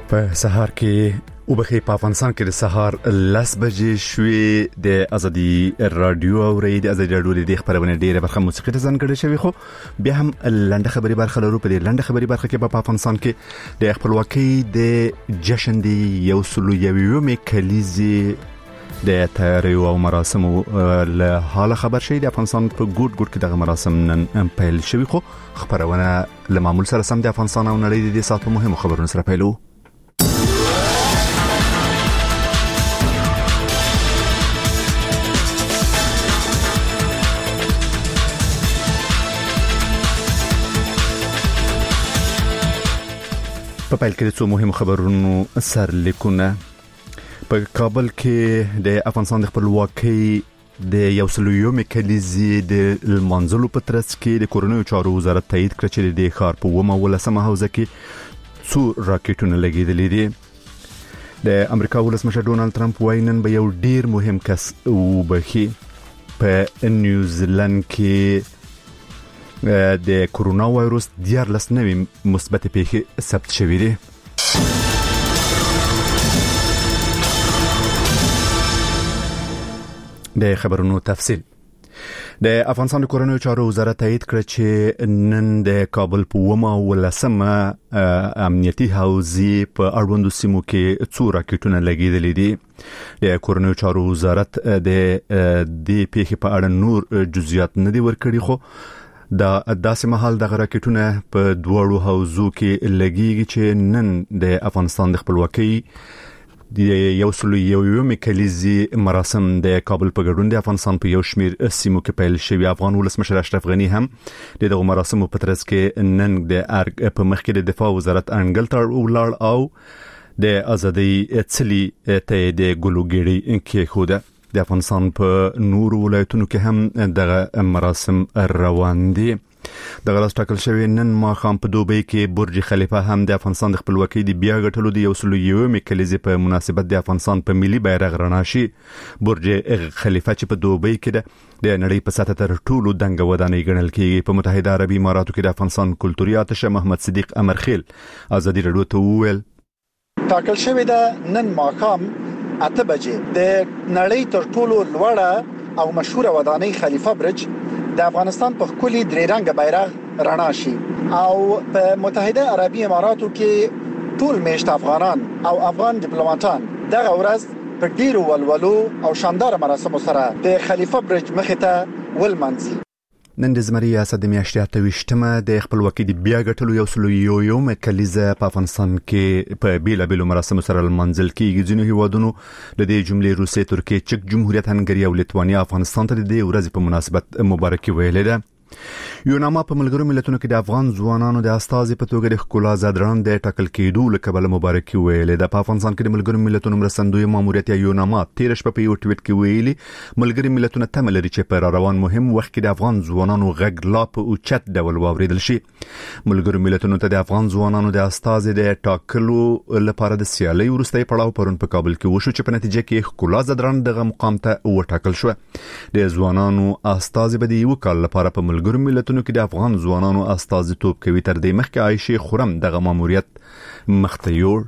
په سهار کې وبخې په افغانستان کې د سهار 10 بجې شوې د ازادي رادیو او د ازادي رادیو د خبرونه ډیره برخه موسیقي ته ځانګړې شوی خو بیا هم لنډه خبري برخه لرو. په دې لنډه خبري برخه کې په افغانستان کې د خپلواکۍ د جشن دی یو سلو یومې کلیزې د تیاریو او مراسمو له حال خبر شي. د افغانستان په ګډ کې دغه مراسم نن پیل شوی خو خبرونه له معمول سره سم د افغانستان او نړۍ د ساتلو مهمو خبرونو سره پیلو. په پیل کې څو مهمو خبرونو سرلیکونه. په کابل کې د افغانستان د خپلواکۍ د یو سلویومې کلیزې د المنزلو په ترڅ کې د کورونو چارو وزارت تایید کړ چې د ښار په 10 حوزه کې څو راکټونه لګیدلې دي. د امریکا ولسمشر ډونالد ټرمپ وایي نن به یو ډیر مهم کس وبخي. په نیوزیلند کې د کورونا وایروس 14 نوي مثبت پیښې ثبت شوې دي. د خبرونو تفصیل. د افغانستان د کورونو چارو وزارت تایید کړ چې نن د کابل په 10 امنیتي حوزې په اړوندو سیمو کې څو راکټونه لګیدلې دي. د کورونو چارو وزارت د دې پیښې په اړه نور جزئیات نه دی ورکړي خو دا داسې محل د راکټونه په دوړو حوزو کې لګیږي چې نن د افغانستان د خپلواکۍ د یو سلو یومې کلیزې مراسم د کابل په ګډون د افغانستان په یو شمیر سیمو کې پیل شوی. افغان ولسمشر اشرف غنی هم دغه مراسمو په ترڅ کې نن د ارګ په مخ کې د دفاع وزارت انګل ته ولاړ او د ازادي څلي ته د ګلوګيري کې خوده. د افغانستان په نور ولایتونو کې هم دغه مراسم روان دي. دغه لاس ټاکل شوی نن ماښام په دوبۍ کې برج خلیفه هم د افغانستان د خپلواکۍ د بیا غټلو د یو سلو یومې کلیزې په مناسبت د افغانستان په ملي بیرغ رڼا شي. برج خلیفه چې په دوبۍ کې د نړۍ په سطح تر ټولو دنګ ودانۍ ګڼل کېږي. په متحده عربي اماراتو کې د افغانستان کلتوري اتشه محمد صدیق امرخیل ازادي رادیو ته وویل ټاکل شوی دا نن ماښام 8 بجې د نړۍ تر ټولو لوړه او مشهوره ودانۍ خلیفه برج د افغانستان په خولي درې رنګ بیرغ رڼا شي او په متحده عربي اماراتو کې ټول میشت افغانان او افغان ډیپلوماټان دغه ورځ په ډیرو ولولو او شاندار مراسمو سره د خلیفه برج مخې ته ولمنځي. نن د زمري ریاست د میاشتې 28مه د خپلواکۍ د بیا غټلو یو سلو یومې کلیزه په افغانستان کې په بیلابیلو مراسمو سره المنزل کېږي. ځینو هیوادونو د دې جملې روسیې، ترکیه، چک جمهوریت، هنګري او لیتوانیا افغانستان ته د دې ورځې په مناسبت مبارکي ویلې ده. یوناما په ملګرو ملتونو کې د افغان ځوانانو د استازي په توګه د ښکلا زادران د ټاکل کېدو لکبل مبارکي ویلې ده. په افغانستان کې د ملګرو ملتونو مرستندوی ماموریت یوناما 13 شپه په یو ټویټ کې ویلي ملګرو ملتونو تمه لري چې په روان مهم وخت کې د افغان ځوانانو غږ لا په اوچت ډول واوریدل شي. ملګرو ملتونو ته د افغان ځوانانو د استازي د ټاکلو لپاره د سیالي ورستۍ پړاو پرون په کابل کې وشو چې په نتیجه کې ښکلا زادران دغه مقام ته وټاکل شو. د ځوانانو استازي به د یو کال لپاره په ملګرو ملتونو کې د افغان ځوانانو استازیتوب کوي. تر دې مخکې عائشه خرم دغه ماموریت مخته یوړ.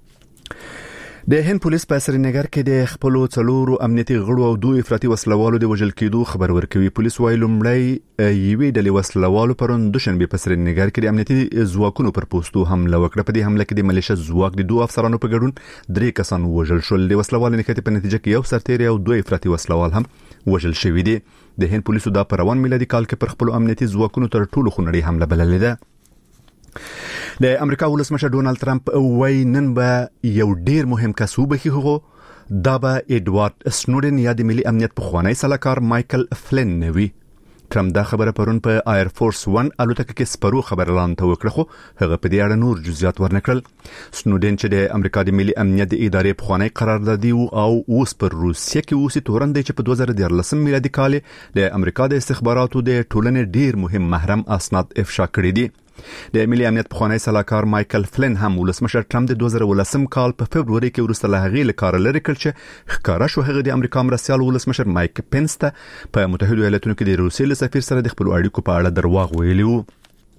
د هند پولیس په سرینګر کې د خپل څلورو امنیتي غړو او دوه افراطي وسلوالو د وژل کېدو خبر ورکوي. پولیس وايي لومړی یوې ډلې وسلوالو پرون دوشنبه په سرینګر کې د امنیتي ځواکونو پر پوسټو حمله وکړه. په دې حمله کې د ملیشیا ځواک د دوه افسرانو په ګډون 3 کسان وژل شول. د وسلوالو نښتې په نتیجه کې یو سرتیری او دوه افراطي وسلوال هم وژل شوی دي. د هند پولیسو دا په روان میلادي کال کې پر خپل امنیتي ځواکونو تر ټولو خونړۍ حمله بللې ده. د امریکا ولسمشر ډونالد ټرمپ وایي نن به یو ډیر مهم کس وبخي هغه دا به ایډوارډ سنوډن یا د ملي امنیت پخوانی سلاکار مایکل فلن نوي. ټرمپ دا خبره پرون په ایر فورس 1 الوتکه کې سپرو خبر اعلان ته وکړه خو هغه په دې اړه نور جزئیات ورنکړل. سنوډن چې د امریکا د ملي امنیت د ادارې پخوانی قراردادي او اوس پر روسیه کې اوسې تورن دی چې په 2013 میلادي کال د امریکا د استخباراتو د ټولنې ډیر مهم محرم اسناد افشا کړی دي. د ملي امنیت پخوانی سلاکار مایکل فلن هم ولسمشر ټرمپ د 2018 کال په فبرवरी کې وروسته له هغې لکار لري کړ چې ښکارا شو هغه د امریکا مرستيال ولسمشر مایک پنس ته په متحده ایالاتونو کې د روسیې سفیر سره د خپل اړیکو په اړه درواغ ویلي وو.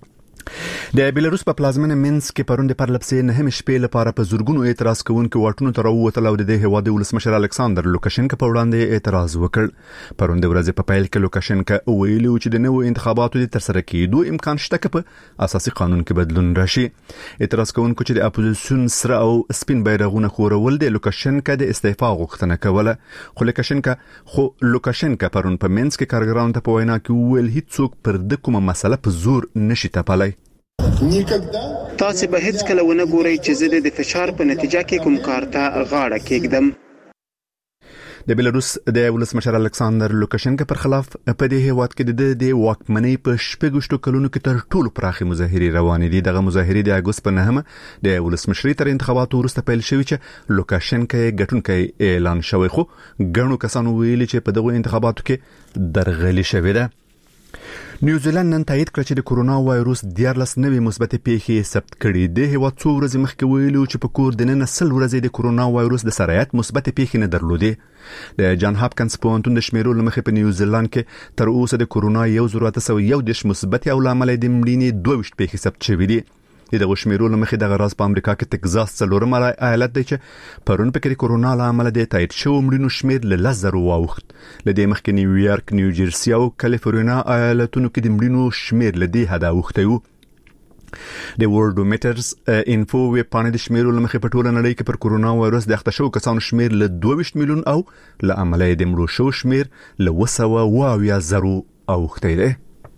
د بیلاروس په پلازمینه مینسک کې پروند پر لپسې نه هم شپې لپاره په زورګونو اعتراض کوونکو واټونو ته راووتل او د هیواد ولسمشر الکساندر لوکاشنکا په وړاندې اعتراض وکړ. پروند ورځ په پیل کې لوکاشنکا ویلي چې د نوو انتخاباتو د ترسره کېدو امکان شته په اساسي قانون کې بدلون راشي. اعتراض کوونکو چې د اپوزیسیون سره او سپین بیرغونه خورول د لوکاشنکا د استعفا غوښتنه کوله. خو لوکاشنکا پرون په مینسک کې کارګرانو ته په وینا کې ویل هیڅوک پر د کومه مسله په زور نشي تپلای. تاسو به هیڅ کله ونه ګورئ چې زه د فشار په نتیجه کې کوم کار ته غاړه کېږدم. د بیلاروس د ولسمشر الکساندر لوکاشنکا پر خلاف په دې هیواد کې د واکمنۍ په شپږشتو کلونو کې تر ټولو پراخه مظاهرې روانې دي. دغه مظاهرې د اگست په 9 د ولسمشرۍ تر انتخاباتو وروسته پیل شوې چې لوکاشنکا ګټونکی اعلان شوی، خو ګڼو کسانو ویلي چې په دغه انتخاباتو کې درغلي شوې ده. نیوزیلند نن تایید کړ چې د کورونا وایروس 14 نوې مثبت پیښې ثبت کړي. د هیواد څو ورځې مخکې ویلو چې په کور دننه 100 ورځې د کورونا وایروس د سرایت مثبت پیښې نه درلودې. د جان هاپکنز پوهنتون د شمیرو لمخې په نیوزیلند کې تر اوسه د کورونا 1801 مثبت او لامل د مړینې 22 پیښې ثبت شوې دي. د غشمیرو لمخې د غراز په امریکا کې تگزاس څلورم ایالت دی چې پرون په کې کورونا لامل د تایید شو مړینو شمیر له 10,000 واوښت. لدې مخکې نیویارک، نیوجرسي او کالیفورنیا ایالتونو کې د مړینو شمیر له دې حده اوښتی و. د ورلډومیټرز انفو ویب پاڼې د شمیرو لمخې په ټوله نړۍ کې پر کورونا وایروس د اخته شو کسانو شمیر له 22 میلیون او له عمله د مړو شو شمیر له 200,000 اوښتی دی.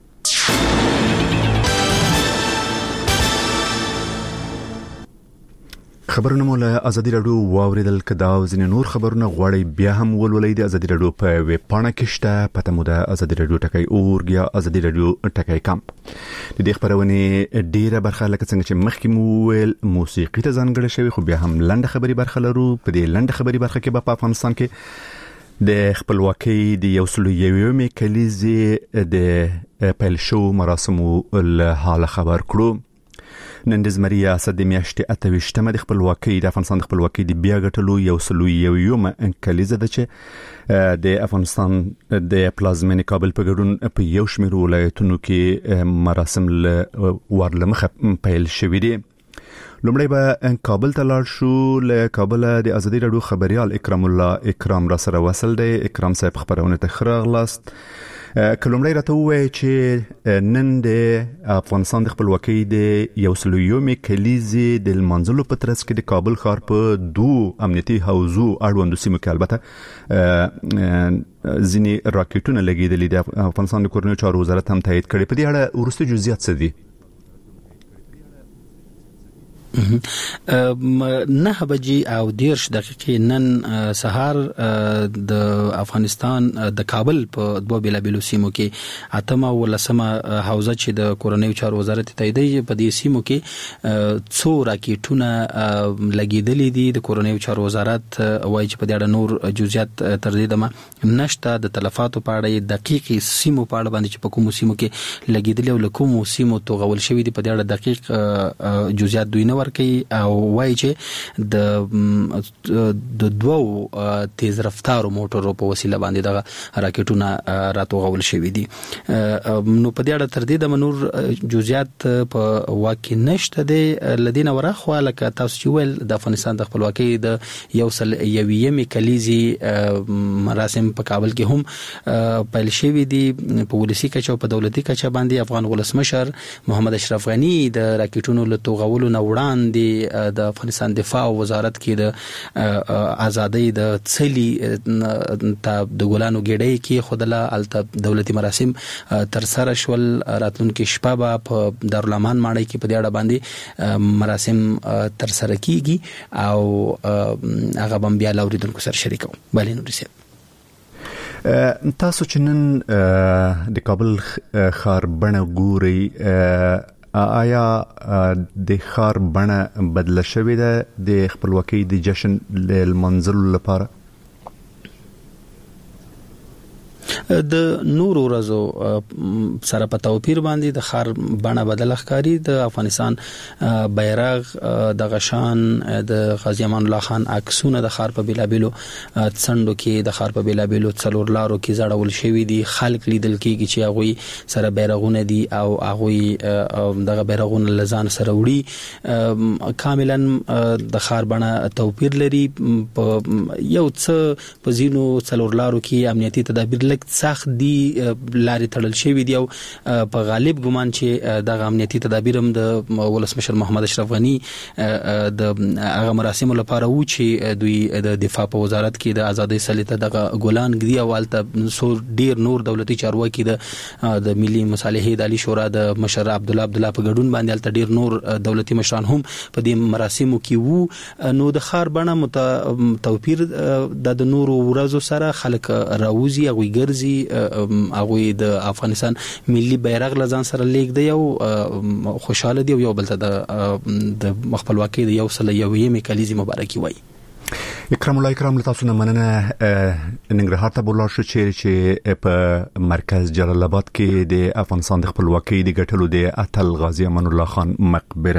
خبرونه مو له ازادي رادیو واوریدل. کدا او ځینې نور خبرونه غواړي بیا هم ولولئ د ازادي رادیو په ویب پاڼه کې شته. پته مو د ازادي رادیو ټکی اورګ یا ازادي رادیو ټکی کام. د دې خبرونه ډیره برخه لکه څنګه چې مخکې مو ویل موسیقي ته ځانګړې شوی، خو بیا هم لنډه خبري برخه لرو. په دې لنډه خبري برخه کې په افغانستان کې د خپلواکۍ د 101 کلیزې د پیل شو مراسمو له حال خبر کړو. نن د زمري ریاست د میاشتې 28مه د خپلواکۍ د افغانستان د خپلواکۍ د بیا ګټلو 101 کلیزه ده چې د افغانستان د پلازمینې کابل په ګډون په یو شمېر ولایتونو کې مراسم ورلمخه پیل شوې دي. لومړی به کابل ته لاړ شو. له کابل د ازادي رادیو خبريال اکرام الله اکرام را سره وصل دی. اکرام صاحب خبرونه ته خراغلاست. کلمړی راته وایي چې نن د افغانستان د خپلواکۍ د 101 کلیزې د منځلو په ترڅ کې د کابل ښار په 2 امنیتي حوزو اړوندو سیمو کې البته ځینې راکټونه لګېدلي دي. افغانستان د کورنیو چارو وزارت هم تایید کړي. په دې اړه وروستي جزئیات څه دي؟ 9 بجې او 10 دقیقې نن سهار د افغانستان د کابل په دوه بیلابیلو سیمو کې اتمه ولسمه حوزه چې د کورنیو چارو وزارت تاییدي په دې سیمو کې څو راکټونه لګیدلې دي. د کورنیو چارو وزارت وایي چې په دې اړه نور جزئیات تر دې دمه نشته. د تلفاتو په اړه دقیق سیمو په اړه باندې چې په کومو سیمو کې لګیدلې او لکومو سیمو توغول شوی دي په دې اړه دقیق جزئیات دوی نه ورکي او وایي چې د دوو تیز رفتارو موټرو په وسیله باندې دغه راکټونه راتوغول شوی دي. نو په دې اړه تر دې د منور جزئیات په واقع نشته دي. لدينا ورخوا لکه تاسو چې ویل د افغانستان د خپلواکۍ د 101 کلیزې مراسم په کابل کې هم پیل شوی دي. په ولسی کچه او په دولتي کچه باندې افغان ولسمشر محمد اشرف غنی د راکټونو له توغولو نه وړاندې د افغانستان دفاع وزارت کې د ازادۍ د څلي ته د ګلانو ګډۍ کې خدله الته دولتي مراسم تر سره شول. راتلونکي شپه په دارالامان ماړی کې په دې اړه باندې مراسم تر سره کیږي او هغه بم بیا لاوریدونکو سره شریکو. بلې نور څه تاسو چې نن د کابل ښار بڼه ګوري، آیا د ښار بڼه بدله شوې ده د خپلواکۍ د جشن لمانځلو لپاره؟ د نور ورځو سره په توپیر باندې د خار بڼه بدل ښکاری د افغانستان بیرغ د غشان د غازی امان الله خان عکسونه د خار په بیلابلو څنډو کې د خار په بیلابلو څلور لارو کې زړول شوی دي خلک لیدل کېږي چې هغه سره بیرغونه دي او هغه دغه بیرغونه لزان سره وړي کاملا د خار بڼه توپیر لري په یو څه په زینو څلور لارو کې امنیتي تدابیر لږ سخت دي لارې تړل شوی دي او په غالب ګمان چې د امنیتي تدابیر هم د ولسمشر محمد اشرف غنی د هغه مراسم لپاره و چې دوی د دفاع په وزارت کې د آزادۍ سلیته د ګولان غدي اولته سو ډیر نور دولتي چارواکي د ملي مصالحې د علی شورا د مشر عبد الله په ګډون باندې الته ډیر نور دولتي مشران هم په دې مراسمو کې وو نو د خار بڼه توپیر د نور ورځو سره خلک راوځي هغه ګرځي هغه د افغانستان ملي بیرغ لزان سره لیک دی او خوشاله دی یو بل ته د خپلواکۍ د یو سل یوې کلیزي مبارکي وای اکرام الله اکرام تاسو نه مننه ننګرهار ته بولاړ شو چې په مرکز جلال آباد کې د افغانستان د خپلواکۍ د ګټلو د اتل غازی امان الله خان مقبره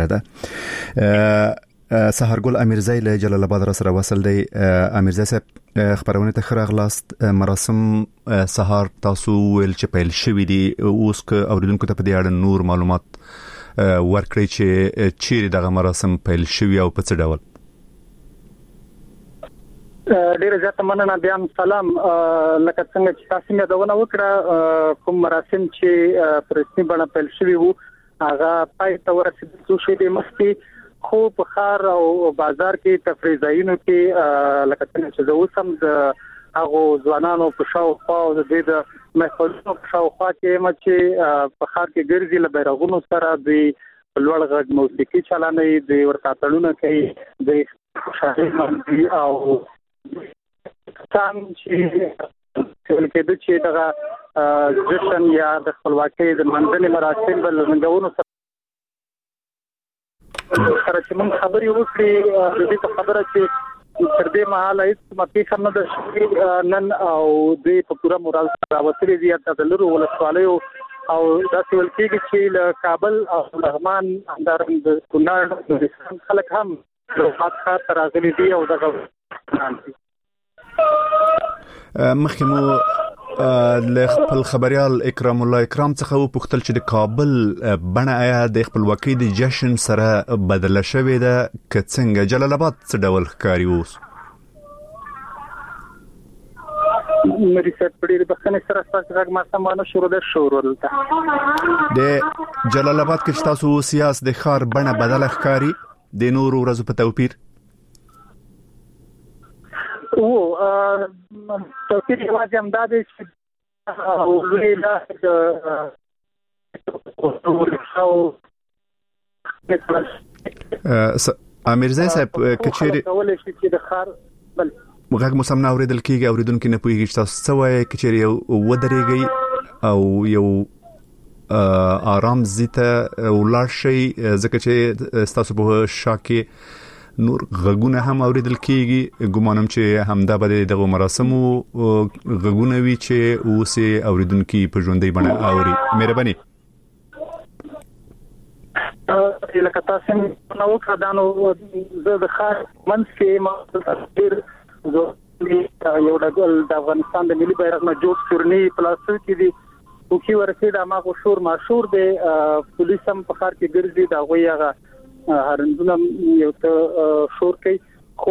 ده سحرګل امیرزی له جلال آباد را سره وصل دی امیرزی صاحب خبرونه ته خراغلاست مراسم سحر تاسو ول چې پیل شوې دي اوس که اوریدونکو ته په دې اړه نور معلومات ورکړئ چې چیرې دغه مراسم پیل شوي او په څه ډول ډیر زیات مننه بیا سلام لکه څنګه چې تاسو مې دونه وکړه کوم مراسم چې پرسنی بڼه پیل شوی وو هغه پای ته ورسېدو شو د مستي خو په خار او بازار کې تفریح ځایونو کې لکه څنګه چې زه اوسم د هغه ځوانانو په شاوخوا او د دې د محفلونو په شاوخوا کې چې په خار کې ګرځي له بیرغونو سره د لوړ غږ موسیقي چلانې د ورته تړونه کوي د خوشحالي او سام چې کله چې دغه جشن یا د خپلواکۍ د منځنۍ مراسم بل ننګونو سره چې موږ خبرې وکړې د دې خبره چې تر دې مهاله هیڅ مفي خبره ده چې نن او د په پوره مورال سره وسلې زیاته د لرو ولسوالیو او داسې ول کېږي چې له کابل او لغمان همدارنګه د کونړ د خلک هم د خاطر تر راغلي دي او دغه مخکمو له خپل خبريال اکرام الله اکرام څخه و پختل چې د کابل بڼه آیا د خپلواکۍ د جشن سره بدله شوې ده کڅنګ جلال آباد څه ډول ښکاری اوس مری ست پړي د بخنه سره تاسو غږ ما سمانه شروع ده شروع د جلال آباد کې تاسو سیاست د خار بڼه بدله ښکاری د نور ورځو په توپیر او توپیر یوازې هم دا دی چې لوی لاس امیرزی صاحب کچېری کولای شي چې د خار بل غږ مو سم نه اوریدل کیږي اوریدونکو نه پوهیږي چې تاسو څه وایي کچېری ودرېږي او یو آرام زیته ولار شي ځکه چې تاسو په شاکه نور غږونه هم اوریدل کیږي ګومانم چې همدا به دغه مراسمو غږونه وی چې اوسه اوریدونکو په ژوندۍ باندې اوري مهرباني لکه تاسو نو کړهدانو د خاص منځ ما تصویر یو د افغانستان د ملي بیرغ نه جوړ سورني پلاستیک کې دي او کی ورسې د ما مشهور دی پولیس هم په خار کې ګرځي دا غوي هغه هرندونه یو ته شور کوي خو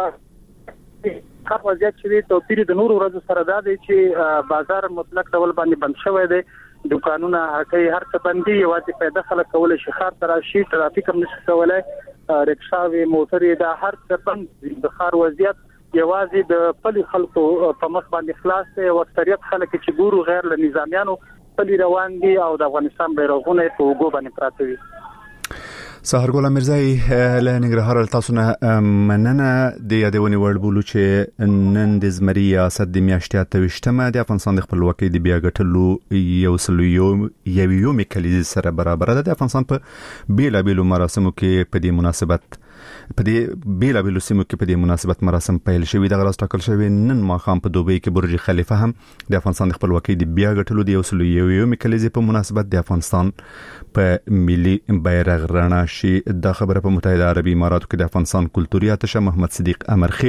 خاص وضعیت چې توپیر د نور ورځو سره دا دی چې بازار مطلق ډول باندې بند شوی دی دکانونه هټۍ هر څه بندي یوازې پیدا خلک کولای شي خار تراشي ترافیک هم نشي کولای رکشاوي موټرې دا هر څه بند د خار وضعیت یوازې د پلي خلکو په مخ باندې خلاص دی او اکثریت خلک چې ګورو غیر له نظامیانو پلي روان دي او د افغانستان بیرغونه په وګو باندې پراته وي سحرګل امیرزی له ننګرهار تاسو نه مننه د یادونې وړ بولو چې نن د زمری ریاست د میاشتې 28مه د افغانستان د خپلواکۍ د بیا ګټلو یو میکلیز سره برابر ده د افغانستان په بیلابیلو مراسمو کې په دې مناسبت په دې بیلا بیل سیمو کې په دې مناسبت مراسم پیل شوې د غلاس ټاکل شوی نن ماخام په دوبۍ کې برج خلیفه هم د افغانستان د خپلواکۍ د بیا غټلو د یو کلیزې په مناسبت د افغانستان په ملي بیرغ رڼا شي. د خبره په متحده عربي اماراتو کې د افغانستان کلتوري اتشه محمد صدیق امرخیل